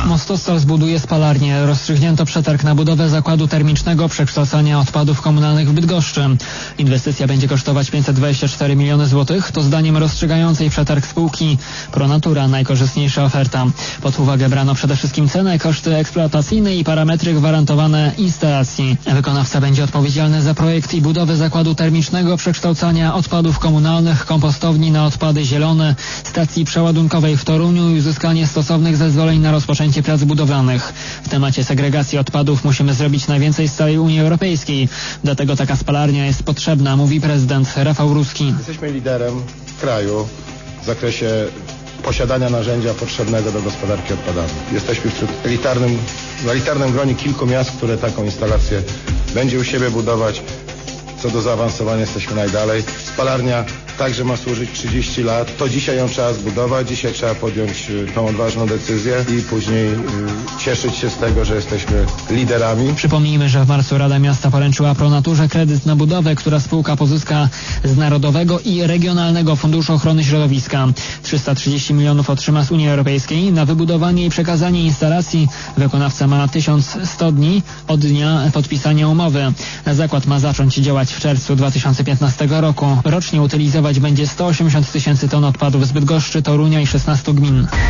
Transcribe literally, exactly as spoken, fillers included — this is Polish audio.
Mostostal zbuduje spalarnię. Rozstrzygnięto przetarg na budowę zakładu termicznego przekształcania odpadów komunalnych w Bydgoszczy. Inwestycja będzie kosztować pięćset dwadzieścia cztery miliony złotych. To zdaniem rozstrzygającej przetarg spółki Pronatura najkorzystniejsza oferta. Pod uwagę brano przede wszystkim cenę, koszty eksploatacyjne i parametry gwarantowane instalacji. Wykonawca będzie odpowiedzialny za projekt i budowę zakładu termicznego przekształcania odpadów komunalnych, kompostowni na odpady zielone, stacji przeładunkowej w Toruniu i uzyskanie stosownych zezwoleń na rozpoczęcie prac budowlanych. W temacie segregacji odpadów musimy zrobić najwięcej z całej Unii Europejskiej. Dlatego taka spalarnia jest potrzebna, mówi prezydent Rafał Ruski. Jesteśmy liderem w kraju w zakresie posiadania narzędzia potrzebnego do gospodarki odpadami. Jesteśmy wśród elitarnym, w elitarnym gronie kilku miast, które taką instalację będzie u siebie budować. Co do zaawansowania jesteśmy najdalej. Spalarnia także ma służyć trzydzieści lat. To dzisiaj ją trzeba zbudować, dzisiaj trzeba podjąć tą odważną decyzję i później y, cieszyć się z tego, że jesteśmy liderami. Przypomnijmy, że w marcu Rada Miasta poręczyła Pronaturze kredyt na budowę, która spółka pozyska z Narodowego i Regionalnego Funduszu Ochrony Środowiska. trzysta trzydzieści milionów otrzyma z Unii Europejskiej. Na wybudowanie i przekazanie instalacji wykonawca ma tysiąc sto dni od dnia podpisania umowy. Zakład ma zacząć działać w czerwcu dwa tysiące piętnastego roku. Rocznie utylizować będzie sto osiemdziesiąt tysięcy ton odpadów z Bydgoszczy, Torunia i szesnastu gmin.